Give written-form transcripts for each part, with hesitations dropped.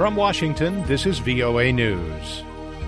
From Washington, this is VOA News.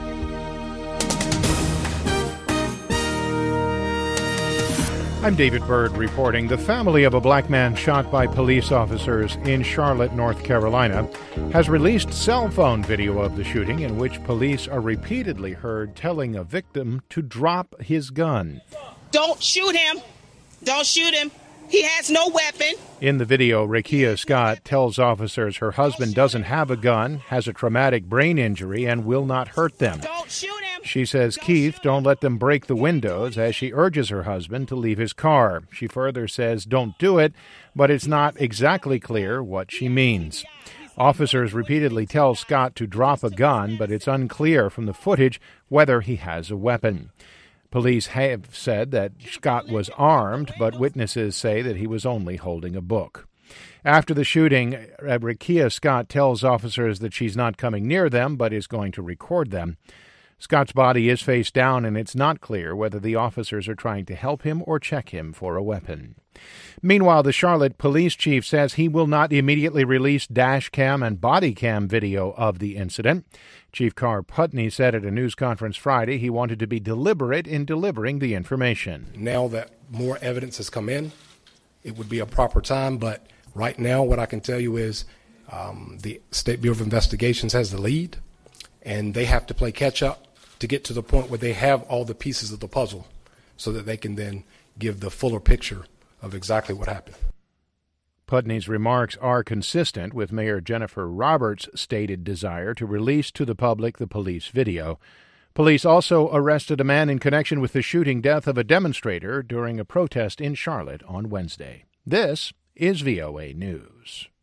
I'm David Byrd reporting. The family of a black man shot by police officers in Charlotte, North Carolina, has released cell phone video of the shooting in which police are repeatedly heard telling a victim to drop his gun. Don't shoot him. Don't shoot him. He has no weapon. In the video, Rakia Scott tells officers her husband doesn't have a gun, has a traumatic brain injury, and will not hurt them. Don't shoot him. She says, Keith, don't let them break the windows, as she urges her husband to leave his car. She further says, don't do it, but it's not exactly clear what she means. Officers repeatedly tell Scott to drop a gun, but it's unclear from the footage whether he has a weapon. Police have said that Scott was armed, but witnesses say that he was only holding a book. After the shooting, Rakia Scott tells officers that she's not coming near them, but is going to record them. Scott's body is face down, and it's not clear whether the officers are trying to help him or check him for a weapon. Meanwhile, the Charlotte police chief says he will not immediately release dash cam and body cam video of the incident. Chief Carr Putney said at a news conference Friday he wanted to be deliberate in delivering the information. Now that more evidence has come in, it would be a proper time, but right now what I can tell you is the State Bureau of Investigations has the lead, and they have to play catch-up to get to the point where they have all the pieces of the puzzle so that they can then give the fuller picture of exactly what happened. Putney's remarks are consistent with Mayor Jennifer Roberts' stated desire to release to the public the police video. Police also arrested a man in connection with the shooting death of a demonstrator during a protest in Charlotte on Wednesday. This is VOA News.